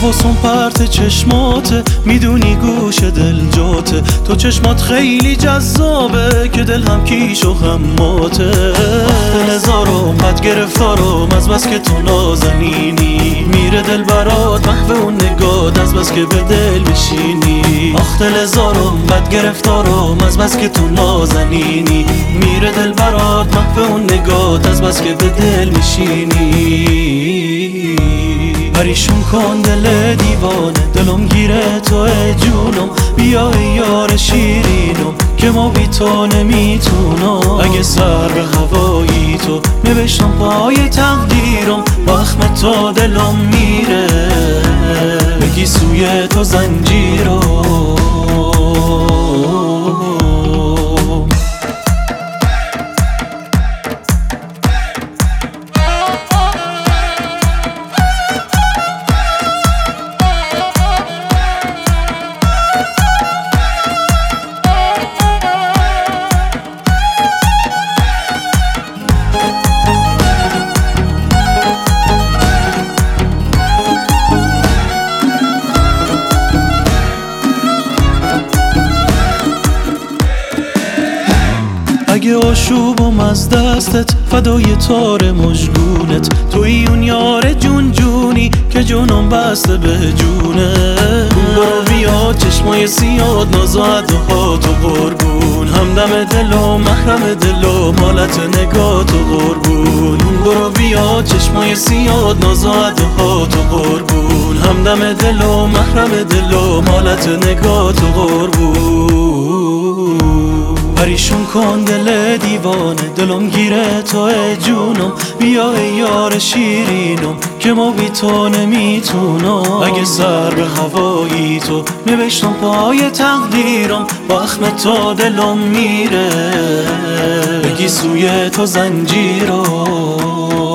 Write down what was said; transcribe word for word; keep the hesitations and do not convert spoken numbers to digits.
حواسم پرت چشماته، میدونی گوش دل جاته. تو چشمات خیلی جذابه که دل هم کیش و هم ماته. دل هزارم بد گرفتارم از بس که تو نازنینی، میره دل برات محو اون نگات از بس که به دل میشینی. آخ دل هزارم بد گرفتارم از بس که تو نازنینی، میره دل برات محو اون نگات از بس که به دل میشینی. پریشون کن دل دیوانه، دلم گیره تو جونم. بیا ای یار شیرینم که ما بی تو نمیتونم. اگه سر به هوایی تو نوشتم پای تقدیرم، وخم تا دلم میره بگی سوی تو زنجیرم. اگه آشوبم از دستت فدای تار مژگونت، توی اون یار جون جونی که جونم بسته به جونه. برو بیا چشمای سیاد ناز و عدوها تو قربون، همدم دل و محرم دل و مالت نگاه تو قربون. برو بیا چشمای سیاد ناز و عدوها تو قربون، همدم دل و محرم دل و مالت نگاه تو قربون. پریشون کن دل دیوانه، دلم گیره تو جونم. بیا ای یار شیرینم که ما بی تو نمیتونم. اگه سر به هوایی تو نوشتم پای تقدیرم، وخم تا دلم میره بگی سوی تو زنجیرم.